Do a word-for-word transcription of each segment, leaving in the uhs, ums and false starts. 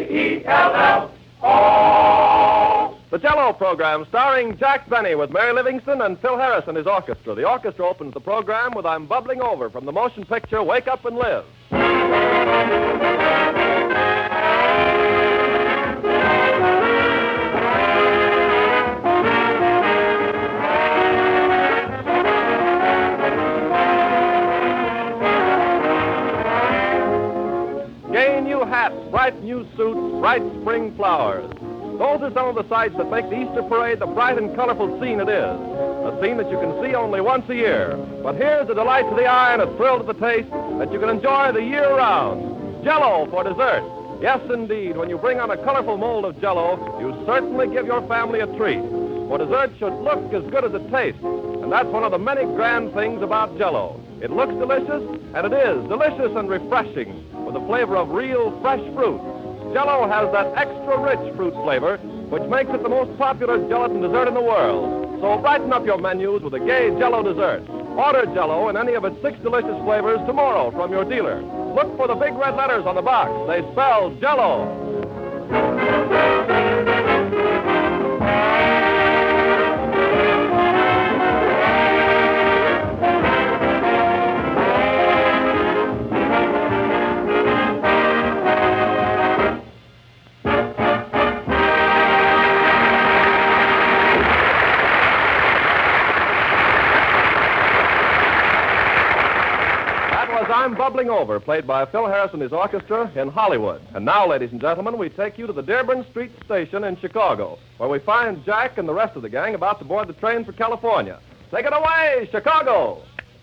E L L O. The Jell-O program starring Jack Benny with Mary Livingston and Phil Harris and his orchestra. The orchestra opens the program with I'm Bubbling Over from the motion picture Wake Up and Live. Gay new hats, bright new suits, bright spring flowers. Those are some of the sights that make the Easter parade the bright and colorful scene it is. A scene that you can see only once a year. But here's a delight to the eye and a thrill to the taste that you can enjoy the year round. Jell-O for dessert. Yes, indeed, when you bring on a colorful mold of Jell-O, you certainly give your family a treat. For dessert should look as good as it tastes. And that's one of the many grand things about Jell-O. It looks delicious, and it is delicious and refreshing with the flavor of real fresh fruit. Jell-O has that extra rich fruit flavor, which makes it the most popular gelatin dessert in the world. So brighten up your menus with a gay Jell-O dessert. Order Jell-O in any of its six delicious flavors tomorrow from your dealer. Look for the big red letters on the box. They spell Jell-O. I'm Bubbling Over, played by Phil Harris and his orchestra in Hollywood. And now, ladies and gentlemen, we take you to the Dearborn Street Station in Chicago, where we find Jack and the rest of the gang about to board the train for California. Take it away, Chicago!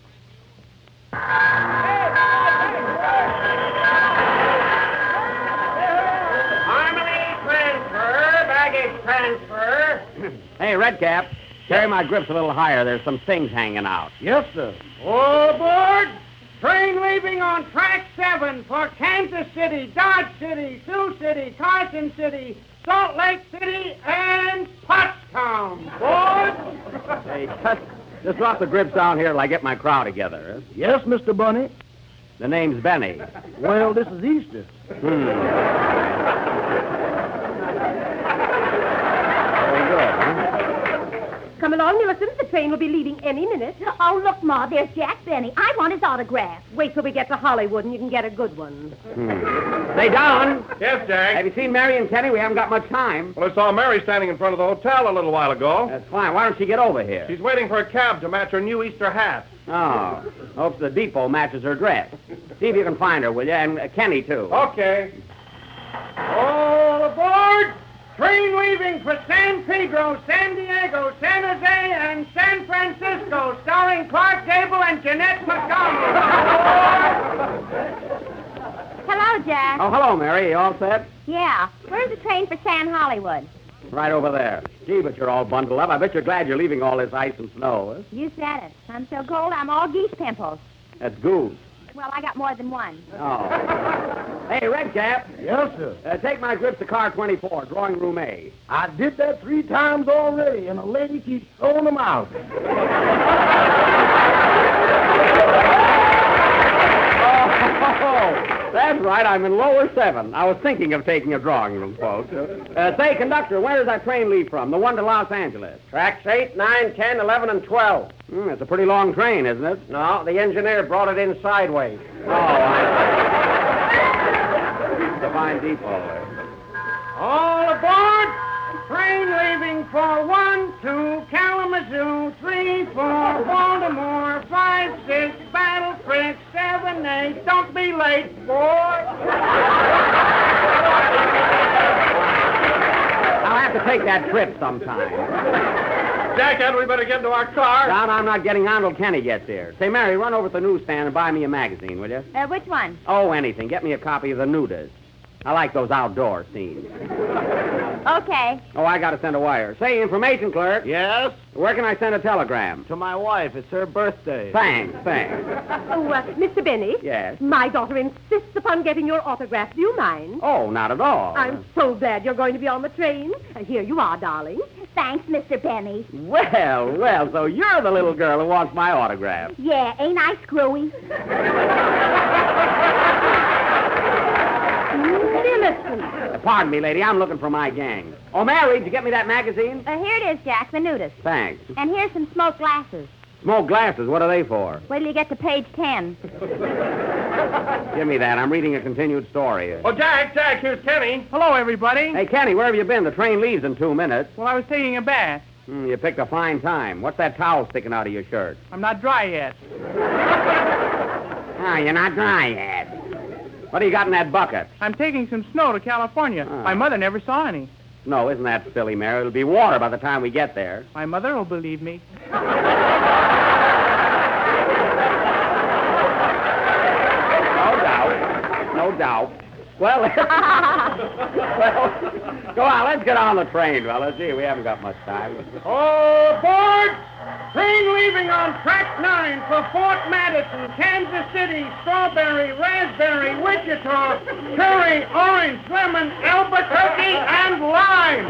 Harmony transfer, baggage transfer. Hey, Redcap, carry my grips a little higher. There's some things hanging out. Yes, sir. All aboard! Train leaving on track seven for Kansas City, Dodge City, Sioux City, Carson City, Salt Lake City, and Pottstown. Boys! Hey, just, just drop the grips down here till I get my crowd together. Huh? Yes, Mister Bunny. The name's Benny. Well, this is Easter. Hmm. Very good, huh? Come along, Millicent. The train will be leaving any minute. Oh, look, Ma, there's Jack Benny. I want his autograph. Wait till we get to Hollywood and you can get a good one. Hmm. Say, Don. Yes, Jack? Have you seen Mary and Kenny? We haven't got much time. Well, I saw Mary standing in front of the hotel a little while ago. That's fine. Why don't she get over here? She's waiting for a cab to match her new Easter hat. Oh. Hopes the depot matches her dress. See if you can find her, will you? And uh, Kenny, too. Okay. All aboard! Train leaving for San Pedro, San Diego, San Jose, and San Francisco, starring Clark Gable and Jeanette McDonald. Hello, Jack. Oh, hello, Mary. You all set? Yeah. Where's the train for San Hollywood? Right over there. Gee, but you're all bundled up. I bet you're glad you're leaving all this ice and snow. Huh? You said it. I'm so cold, I'm all geese pimples. That's goose. Well, I got more than one. Oh. Hey, Redcap. Yes, sir. Uh, take my grips to car twenty-four, drawing room A. I did that three times already, and a lady keeps throwing them out. Oh, that's right. I'm in lower seven. I was thinking of taking a drawing room, folks. Uh, say, conductor, where does that train leave from? The one to Los Angeles. Tracks eight, nine, ten, eleven, and twelve. Hmm, it's a pretty long train, isn't it? No, the engineer brought it in sideways. Oh, I see. It's a fine depot there. All aboard! Train leaving for one, two, Kalamazoo, three, four, Baltimore, five, six, Battle Creek, seven, eight. Don't be late, boy. I'll have to take that trip sometime. Jack, hadn't we better get into our car? Don, I'm not getting on till Kenny gets here. Say, Mary, run over to the newsstand and buy me a magazine, will you? Uh, which one? Oh, anything. Get me a copy of the Nudas. I like those outdoor scenes. Okay. Oh, I got to send a wire. Say, information clerk. Yes? Where can I send a telegram? To my wife. It's her birthday. Thanks, thanks. Oh, uh, Mister Benny? Yes? My daughter insists upon getting your autograph. Do you mind? Oh, not at all. I'm so glad you're going to be on the train. Uh, here you are, darling. Thanks, Mister Benny. Well, well, so you're the little girl who wants my autograph. Yeah, ain't I screwy? Millicent. pardon me, lady. I'm looking for my gang. Oh, Mary, did you get me that magazine? Uh, here it is, Jack, the nudist. Thanks. And here's some smoked glasses. Smoke glasses. What are they for? Wait till you get to page ten. Give me that. I'm reading a continued story. Oh, Jack, Jack, here's Kenny. Hello, everybody. Hey, Kenny, where have you been? The train leaves in two minutes. Well, I was taking a bath. Hmm, you picked a fine time. What's that towel sticking out of your shirt? I'm not dry yet. Ah, you're not dry yet. What do you got in that bucket? I'm taking some snow to California. Oh. My mother never saw any. No, isn't that silly, Mary? It'll be water by the time we get there. My mother will believe me. No doubt. No doubt. Well, well, go on. Let's get on the train, fellas. Gee, we haven't got much time. All aboard! Train leaving on track nine for Fort Madison, Kansas City, strawberry, raspberry, Wichita, cherry, orange, lemon, Albuquerque, and lime.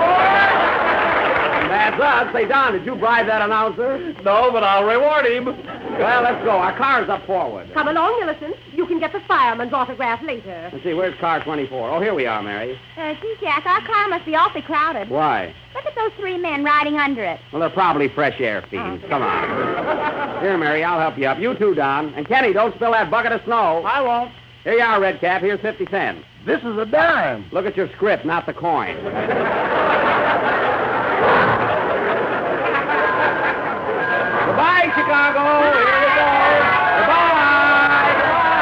That's us. Say, Don, did you bribe that announcer? No, but I'll reward him. Well, let's go. Our car's up forward. Come along, Millicent. You can get the fireman's autograph later. Let's see, where's car twenty-four? Oh, here we are, Mary. Uh, gee, Jack, our car must be awfully crowded. Why? Look at those three men riding under it. Well, they're probably fresh air fiends. Come on. Here, Mary, I'll help you up. You too, Don. And Kenny, don't spill that bucket of snow. I won't. Here you are, Redcap. Here's fifty cents. This is a dime. Look at your script, not the coin. Goodbye, Chicago. Here we go. Goodbye.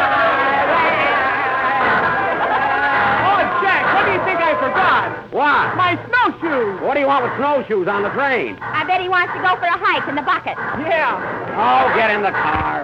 Oh, Jack, what do you think I forgot? What? My snowshoes. What do you want with snowshoes on the train? I bet he wants to go for a hike in the bucket. Yeah. Oh, get in the car.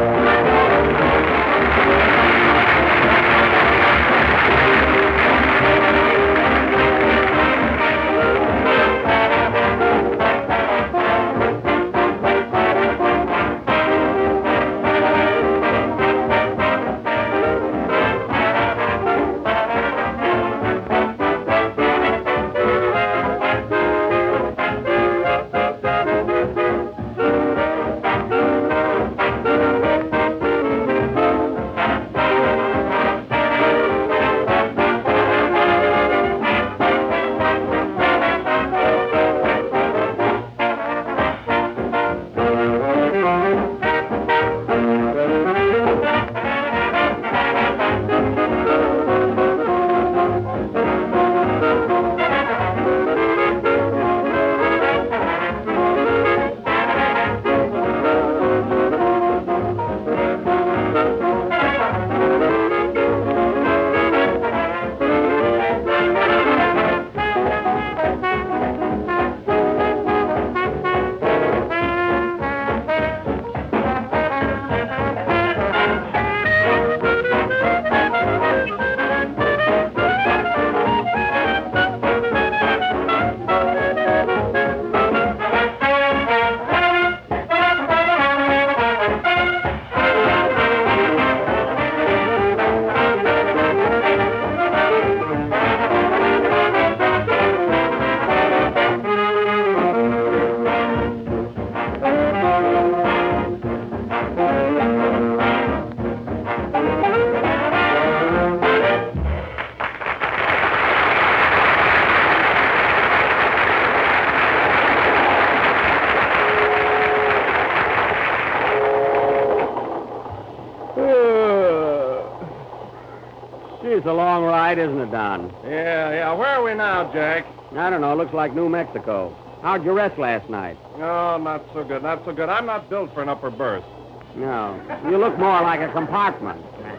It's a long ride, isn't it, Don? Yeah, yeah. Where are we now, Jack? I don't know. Looks like New Mexico. How'd you rest last night? Oh, not so good, not so good. I'm not built for an upper berth. No. You look more like a compartment.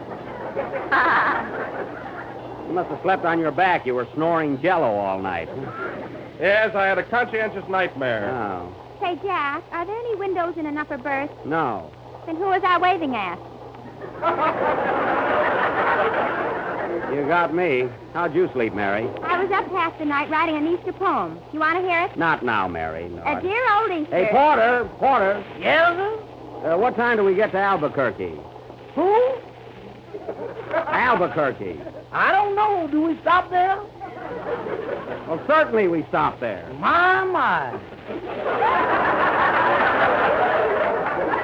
You must have slept on your back. You were snoring Jell-O all night. Yes, I had a conscientious nightmare. Oh. Say, Jack, are there any windows in an upper berth? No. Then who was I waving at? You got me. How'd you sleep, Mary? I was up half the night writing an Easter poem. You want to hear it? Not now, Mary. No. A dear old Easter. Hey, Porter, Porter. Yes, sir? Uh, what time do we get to Albuquerque? Who? Albuquerque. I don't know. Do we stop there? Well, certainly we stop there. My, my.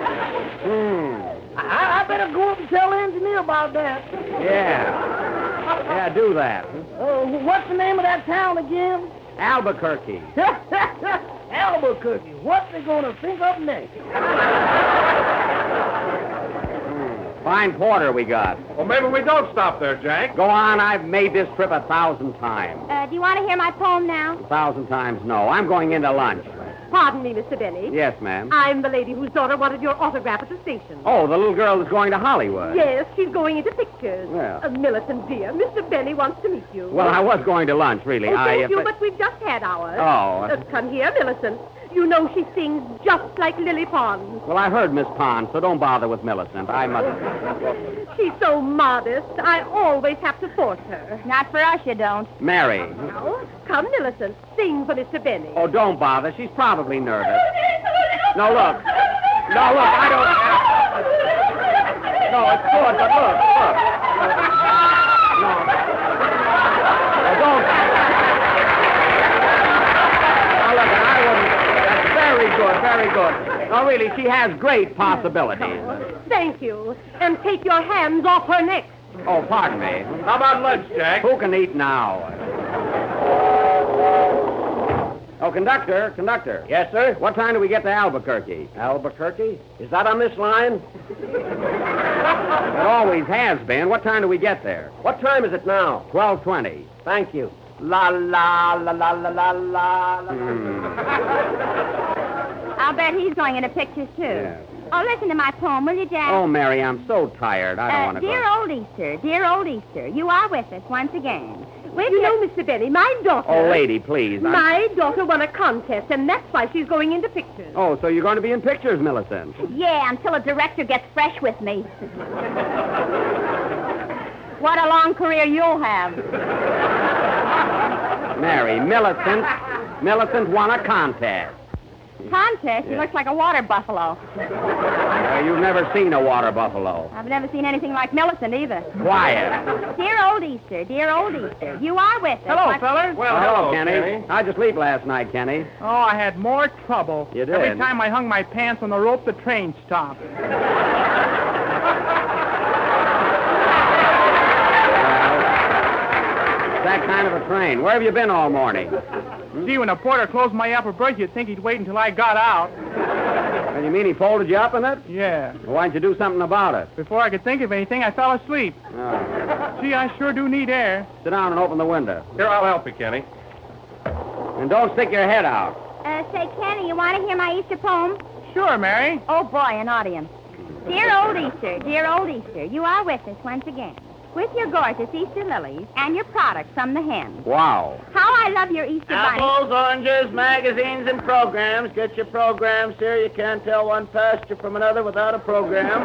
Hmm. I, I better go up and tell the engineer about that. Yeah. Yeah, do that. Oh, what's the name of that town again? Albuquerque. Albuquerque. What's they going to think of next? Fine porter we got. Well, maybe we don't stop there, Jack. Go on, I've made this trip a thousand times. Uh, do you want to hear my poem now? A thousand times no. I'm going into lunch. Pardon me, Mister Benny. Yes, ma'am. I'm the lady whose daughter wanted your autograph at the station. Oh, the little girl is going to Hollywood. Yes, she's going into pictures. Well. Uh, Millicent, dear, Mister Benny wants to meet you. Well, I was going to lunch, really. Oh, I, thank uh, you, but- but we've just had ours. Oh. Uh, come here, Millicent. You know she sings just like Lily Pond. Well, I heard Miss Pond, so don't bother with Millicent. I must... She's so modest. I always have to force her. Not for us, you don't. Mary. Now, come, Millicent. Sing for Mister Benny. Oh, don't bother. She's probably nervous. No, look. No, look, I don't... No, it's good, but look, look. No. No, don't... Now, look, I wouldn't... That's very good, very good. No, really, she has great possibilities. Thank you. And take your hands off her neck. Oh, pardon me. How about lunch, Jack? Who can eat now? Oh, conductor, conductor. Yes, sir? What time do we get to Albuquerque? Albuquerque? Is that on this line? It always has been. What time do we get there? What time is it now? twelve twenty. Thank you. La la la la la la la la. Hmm. I'll bet he's going into pictures, too. Yes. Oh, listen to my poem, will you, Jack? Oh, Mary, I'm so tired. I don't uh, want to dear go. old Easter, dear old Easter, you are with us once again. With You your- know, Mister Benny, my daughter... Oh, lady, please. I'm- My daughter won a contest, and that's why she's going into pictures. Oh, so you're going to be in pictures, Millicent. Yeah, until a director gets fresh with me. What a long career you'll have. Mary, Millicent, Millicent won a contest. Contest? He Yeah. looks like a water buffalo. Uh, you've never seen a water buffalo. I've never seen anything like Millicent either. Quiet. Dear old Easter, dear old Easter, you are with us. Hello, once- fellas. Well, hello, hello, Kenny. Kenny. How'd you sleep last night, Kenny? Oh, I had more trouble. You did? Every time I hung my pants on the rope, the train stopped. That kind of a train. Where have you been all morning? See, when the porter closed my upper berth, you'd think he'd wait until I got out. And you mean he folded you up in it? Yeah. Well, why didn't you do something about it? Before I could think of anything, I fell asleep. Oh. Gee, I sure do need air. Sit down and open the window. Here, I'll help you, Kenny. And don't stick your head out. Uh, say, Kenny, you want to hear my Easter poem? Sure, Mary. Oh, boy, an audience. Dear old Easter, dear old Easter, you are with us once again. With your gorgeous Easter lilies and your products from the hen. Wow. How I love your Easter bunny. Apples, oranges, magazines, and programs. Get your programs here. You can't tell one pasture from another without a program.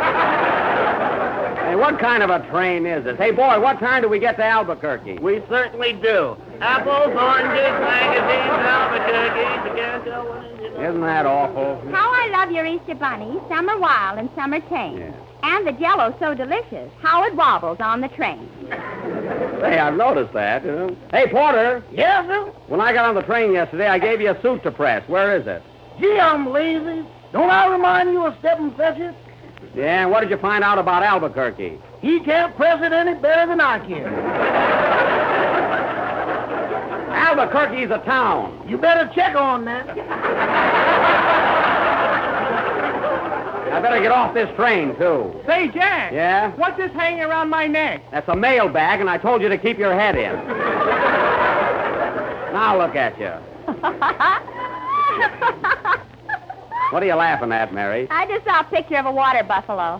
Hey, what kind of a train is this? Hey, boy, what time do we get to Albuquerque? We certainly do. Apples, oranges, magazines, Albuquerque. You can't tell one. Isn't that awful? How I love your Easter bunny. Some are wild and some are tame. Yeah. And the jello's so delicious. How it wobbles on the train. Hey, I've noticed that. You know. Hey, Porter, Yes, sir? when I got on the train yesterday, I gave you a suit to press. Where is it? Gee, I'm lazy. Don't I remind you of Step and Fetch It? Yeah, and what did you find out about Albuquerque? He can't press it any better than I can. Albuquerque's a town. You better check on that. I better get off this train, too. Say, Jack. Yeah? What's this hanging around my neck? That's a mail bag, and I told you to keep your head in. Now look at you. What are you laughing at, Mary? I just saw a picture of a water buffalo.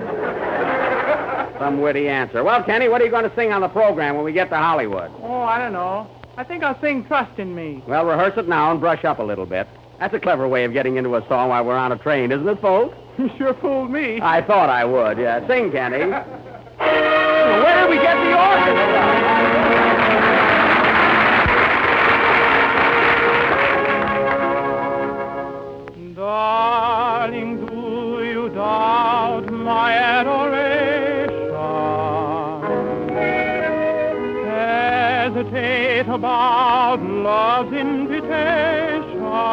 Some witty answer. Well, Kenny, what are you going to sing on the program when we get to Hollywood? Oh, I don't know. I think I'll sing Trust in Me. Well, rehearse it now and brush up a little bit. That's a clever way of getting into a song while we're on a train, isn't it, folks? You sure fooled me. I thought I would, yeah. Sing, Kenny. Where did we get the organ? Darling, do you doubt my adoration? Hesitate about love's invitation?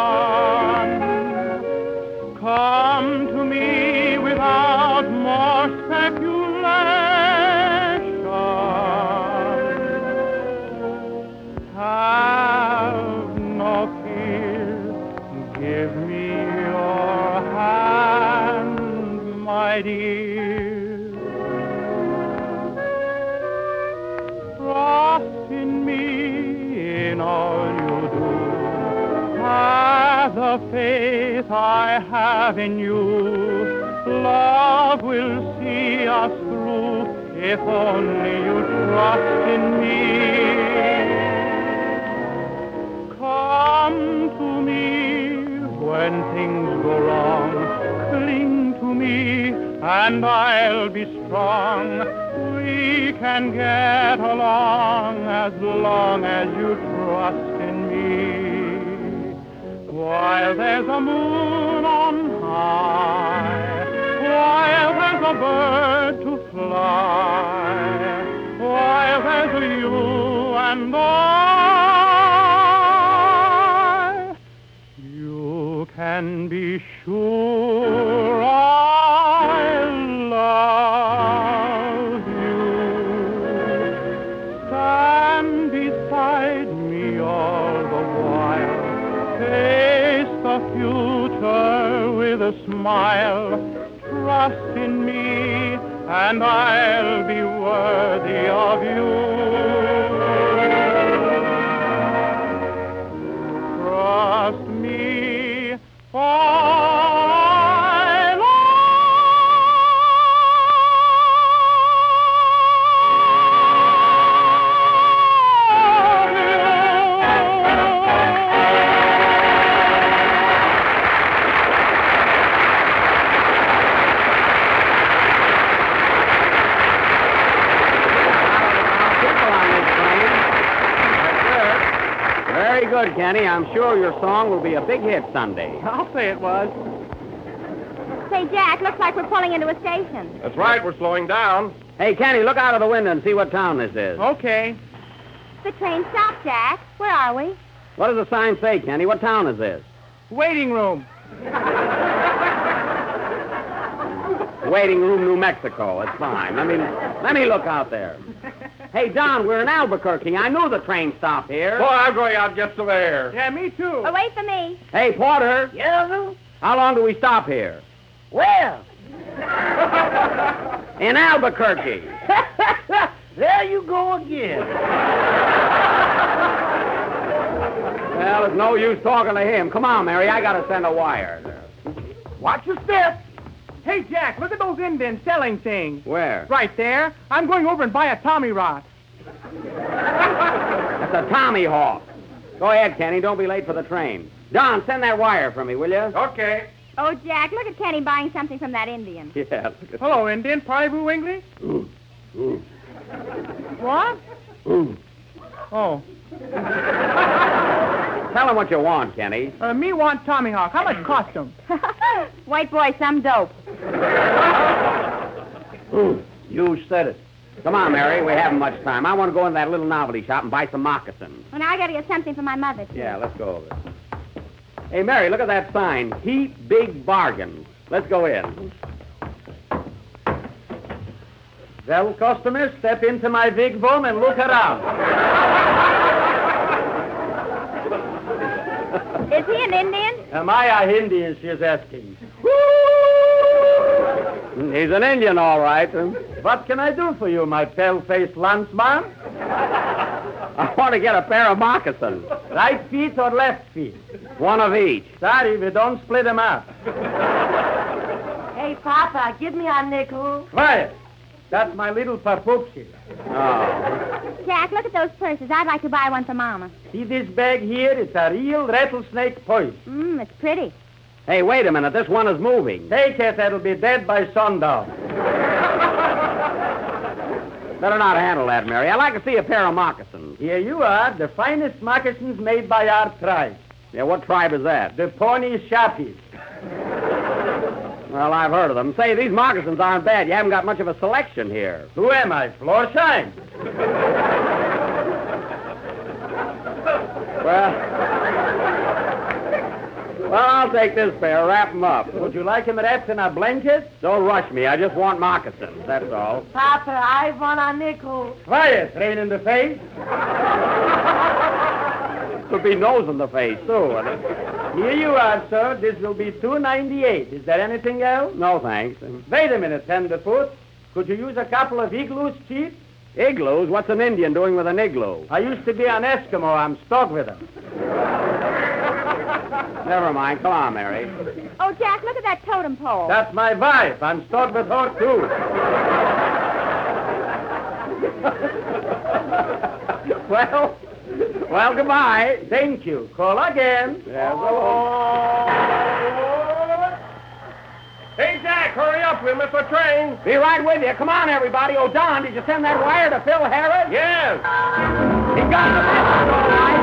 Come to me without more speculation. the faith I have in you. Love will see us through if only you trust in me. Come to me when things go wrong. Cling to me and I'll be strong. We can get along as long as you trust in me. While there's a moon on high, while there's a bird to fly, while there's you and I, you can be sure I'll love you. Stand beside me all the while, face the future with a smile. Trust in me, and I'll be worthy of you. Trust me, for I love Very good, Kenny. I'm sure your song will be a big hit Sunday. I'll say it was. Say, Jack, looks like we're pulling into a station. That's right, we're slowing down. Hey, Kenny, look out of the window and see what town this is. Okay. The train stopped, Jack. Where are we? What does the sign say, Kenny? What town is this? Waiting room. Waiting room, New Mexico. It's fine. Let me let me look out there. Hey, Don, we're in Albuquerque. I knew the train stopped here. Boy, I'm going out to get some air. Yeah, me too. Oh, wait for me. Hey, Porter, Yeah, Lou? how long do we stop here? Well, In Albuquerque. there you go again. Well, it's no use talking to him. Come on, Mary. I got to send a wire. Watch your step. Hey, Jack, look at those Indians selling things. Where? Right there. I'm going over and buy a Tommy Rod. That's a Tommy Hawk. Go ahead, Kenny. Don't be late for the train. Don, send that wire for me, will you? Okay. Oh, Jack, look at Kenny buying something from that Indian. Yeah. Look at Hello, Indian. Parlez-vous English? Ooh, ooh, What? ooh. Oh. Tell him what you want, Kenny. Uh, me want Tommy Hawk. How much cost them? White boy, some dope. Ooh, you said it. Come on, Mary. We haven't much time. I want to go in that little novelty shop and buy some moccasins. Well, now I got to get something for my mother, too. Yeah, let's go over. Hey, Mary, look at that sign. Heap Big Bargain. Let's go in. Well, customers, step into my big room and look around. Is he an Indian? Am I a Indian, she's asking. He's an Indian, all right. What can I do for you, my pale-faced landsman? I want to get a pair of moccasins. Right feet or left feet? One of each. Sorry, we don't split them up. Hey, Papa, give me a nickel. Quiet. That's my little papoopsie. Oh. Jack, look at those purses. I'd like to buy one for Mama. See this bag here? It's a real rattlesnake purse. Mmm, it's pretty. Hey, wait a minute. This one is moving. Take it, it'll be dead by sundown. Better not handle that, Mary. I'd like to see a pair of moccasins. Here you are, the finest moccasins made by our tribe. Yeah, what tribe is that? The Pawnee Shappies. Well, I've heard of them. Say, these moccasins aren't bad. You haven't got much of a selection here. Who am I, Florsheim? Well, well, I'll take this pair. Wrap them up. Would you like him wrapped in a blanket? Don't rush me. I just want moccasins. That's all. Papa, I want a nickel. Quiet, rain in the face. Could be nose in the face, too. wouldn't it? Here you are, sir. This will be two ninety-eight. Is there anything else? No, thanks. Wait a minute, tenderfoot. Could you use a couple of igloos cheap? Igloos? What's an Indian doing with an igloo? I used to be an Eskimo. I'm stuck with them. Never mind. Come on, Mary. Oh, Jack, look at that totem pole. That's my wife. I'm start with her, too. Well, well, goodbye. Thank you. Call again. Yeah, so long. Hey, Jack, hurry up. We'll miss our train. Be right with you. Come on, everybody. Oh, Don, did you send that wire to Phil Harris? Yes. He got the message, all right.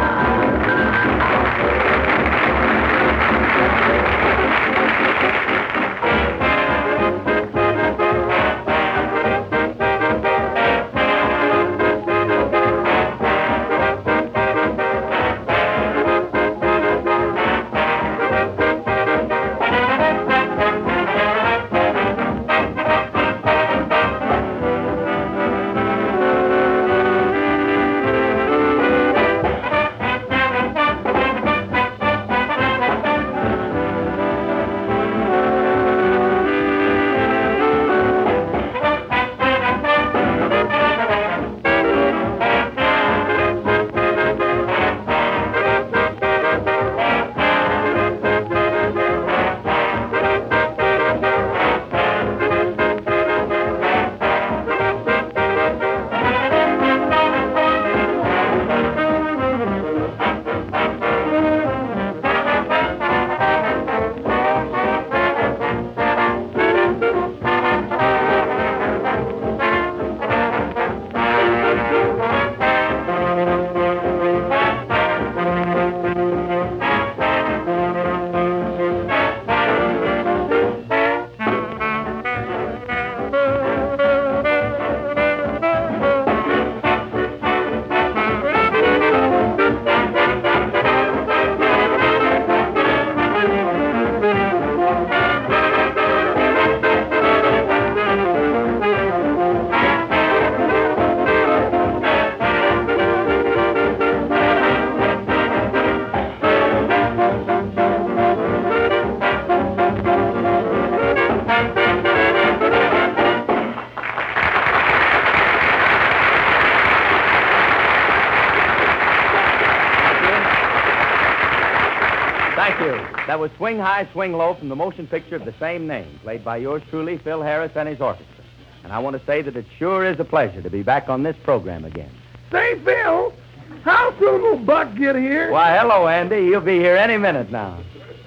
Thank you. That was Swing High, Swing Low from the motion picture of the same name, played by yours truly, Phil Harris, and his orchestra. And I want to say that it sure is a pleasure to be back on this program again. Say, Phil, how soon will Buck get here? Why, hello, Andy. He'll be here any minute now.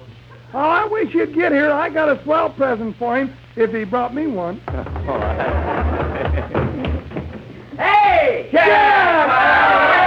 Oh, I wish he'd get here. I got a swell present for him if he brought me one. Hey! Yeah!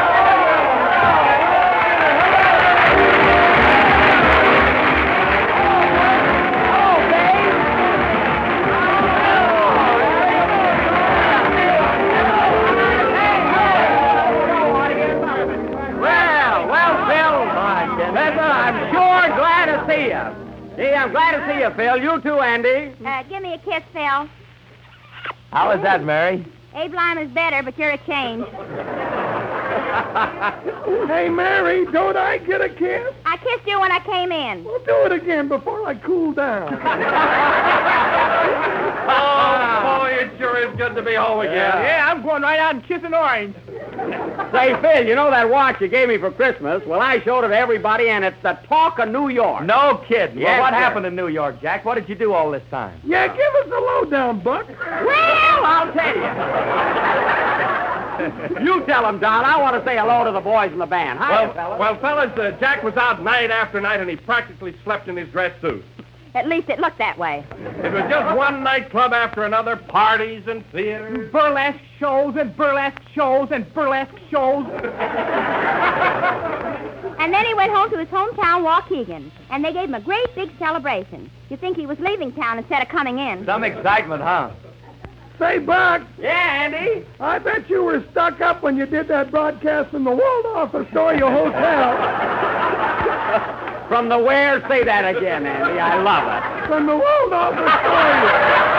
See you. Gee, I'm glad to see you, Phil. You too, Andy. Uh, give me a kiss, Phil. How is that, Mary? Abe Lyman's better, but you're a change. Hey, Mary, don't I get a kiss? I kissed you when I came in. Well, do it again before I cool down. Oh, boy, it sure is good to be home again. Yeah. Yeah, I'm going right out and kissing Orange. Say, Phil, you know that watch you gave me for Christmas? Well, I showed it to everybody, and it's the talk of New York. No kidding. Yes, well, what sir. happened in New York, Jack? What did you do all this time? Yeah, give us the lowdown, Buck. Well, I'll tell you. You tell them, Don. I want to say hello to the boys in the band. Hi, Well, fellas. well, fellas, uh, Jack was out night after night, and he practically slept in his dress suit. At least it looked that way. It was just one nightclub after another, parties and theaters. Burlesque shows and burlesque shows and burlesque shows. And then he went home to his hometown, Waukegan, and they gave him a great big celebration. You'd think he was leaving town instead of coming in. Some excitement, huh? Say, Buck, Yeah, Andy? I bet you were stuck up when you did that broadcast from the Waldorf Astoria Hotel. From the where? Say that again, Andy. I love it. From the Waldorf Astoria.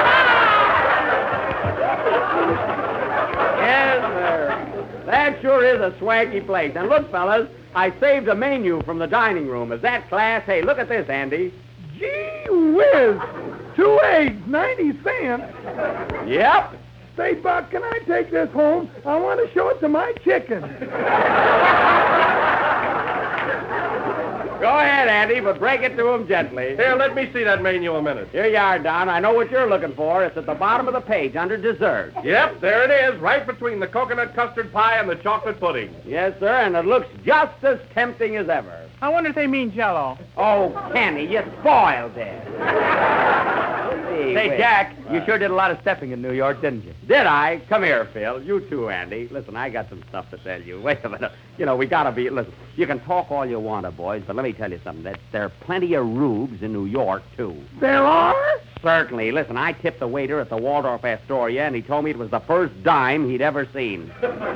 Yes, sir. That sure is a swanky place. And look, fellas, I saved a menu from the dining room. Is that class? Hey, look at this, Andy. Gee whiz. Two eggs, ninety cents. Yep. Say, Buck, can I take this home? I want to show it to my chicken. Go ahead, Andy, but break it to him gently. Here, let me see that menu a minute. Here you are, Don. I know what you're looking for. It's at the bottom of the page, under dessert. Yep, there it is, right between the coconut custard pie and the chocolate pudding. Yes, sir, and it looks just as tempting as ever. I wonder if they mean Jell-O. Oh, Kenny, you spoiled it. Say, Jack, you sure did a lot of stepping in New York, didn't you? Did I? Come here, Phil. You too, Andy. Listen, I got some stuff to tell you. Wait a minute. You know, we gotta be... Listen, you can talk all you want to, boys, but let me tell you something. That there are plenty of rubes in New York, too. There are? Certainly. Listen, I tipped the waiter at the Waldorf Astoria, and he told me it was the first dime he'd ever seen. There you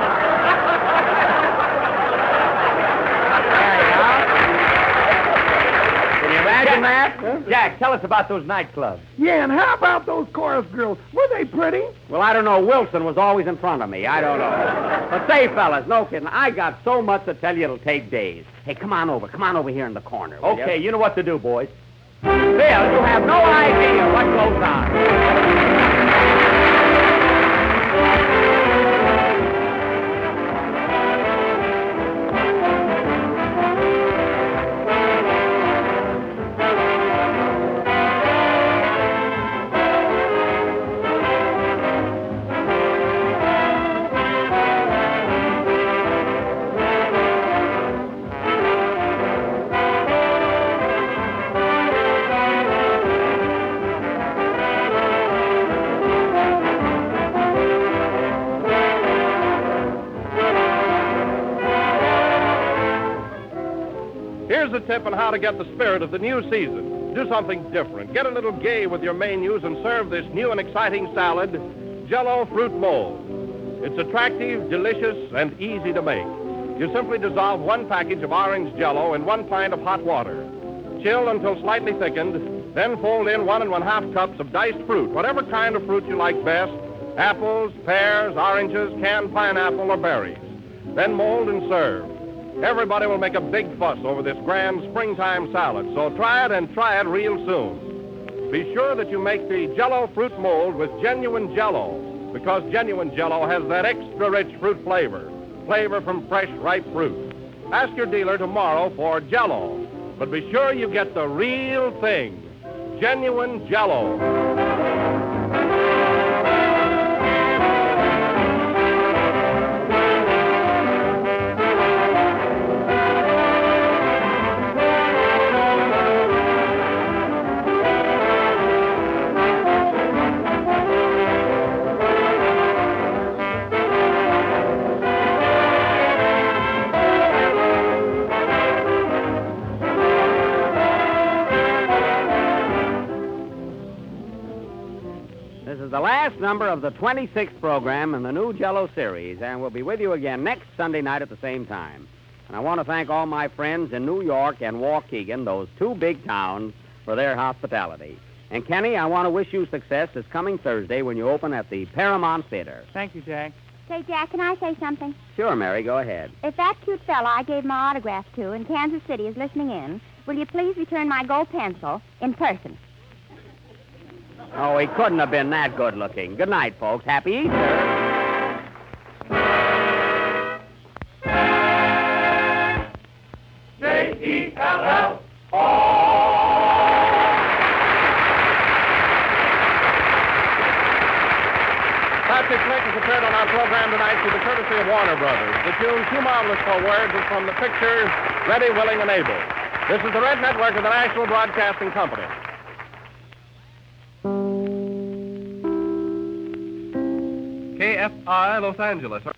are. Can you imagine that? Huh? Jack, tell us about those nightclubs. Yeah, and how about those chorus girls? Were they pretty? Well, I don't know. Wilson was always in front of me. I don't know. But say, fellas, no kidding. I got so much to tell you it'll take days. Hey, come on over. Come on over here in the corner. will Okay, ya? you know what to do, boys. Phil, you have no idea what goes on. Here's a tip on how to get the spirit of the new season. Do something different. Get a little gay with your menus and serve this new and exciting salad, Jell-O Fruit Mold. It's attractive, delicious, and easy to make. You simply dissolve one package of orange Jell-O in one pint of hot water. Chill until slightly thickened, then fold in one and one-half cups of diced fruit, whatever kind of fruit you like best, apples, pears, oranges, canned pineapple, or berries. Then mold and serve. Everybody will make a big fuss over this grand springtime salad, so try it and try it real soon. Be sure that you make the Jell-O Fruit Mold with genuine Jell-O, because genuine Jell-O has that extra rich fruit flavor, flavor from fresh, ripe fruit. Ask your dealer tomorrow for Jell-O, but be sure you get the real thing, genuine Jell-O. This is the last number of the twenty-sixth program in the new Jell-O series, and we'll be with you again next Sunday night at the same time. And I want to thank all my friends in New York and Waukegan, those two big towns, for their hospitality. And, Kenny, I want to wish you success this coming Thursday when you open at the Paramount Theater. Thank you, Jack. Say, Jack, can I say something? Sure, Mary, go ahead. If that cute fella I gave my autograph to in Kansas City is listening in, will you please return my gold pencil in person? Oh, he couldn't have been that good looking. Good night, folks. Happy Easter. J E L L O. Patsy Clinton is appeared on our program tonight through the courtesy of Warner Brothers. The tune Too Marvelous for Words is from the picture Ready, Willing, and Able. This is the Red Network of the National Broadcasting Company. K F I, Los Angeles.